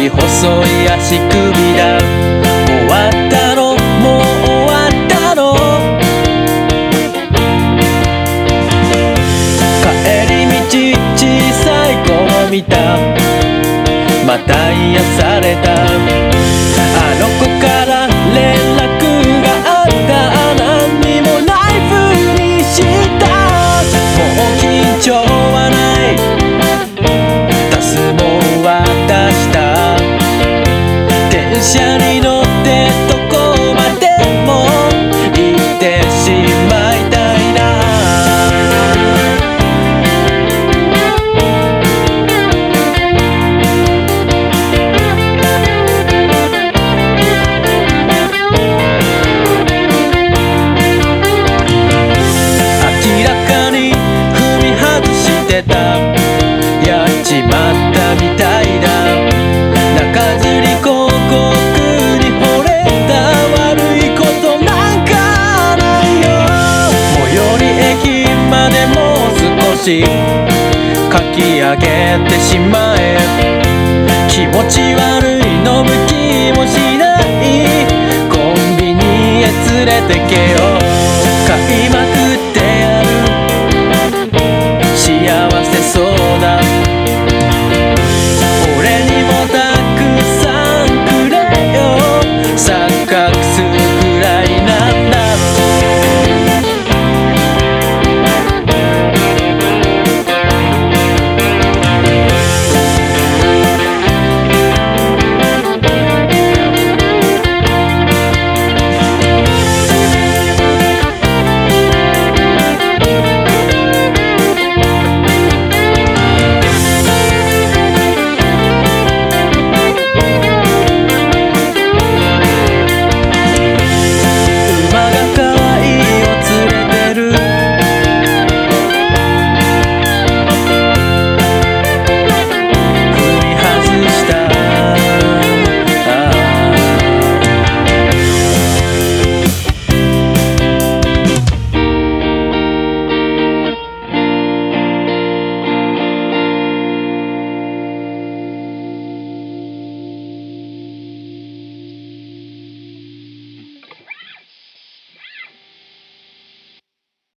い細い足首だ。終わったの、もう終わったの。帰り道小さい頃見た、また癒された。あの子から連絡があった。何にもないふりした。もう緊張はない、タスも渡した。電車に乗ってどこまでも行ってしまいたいな。明らかに踏み外してた、やっちまったみたいだ。中吊り広告に惚れた、悪いことなんかないよ。最寄り駅までもう少し書き上げてしまえ。気持ち悪い飲む気もしない。コンビニへ連れてけよ。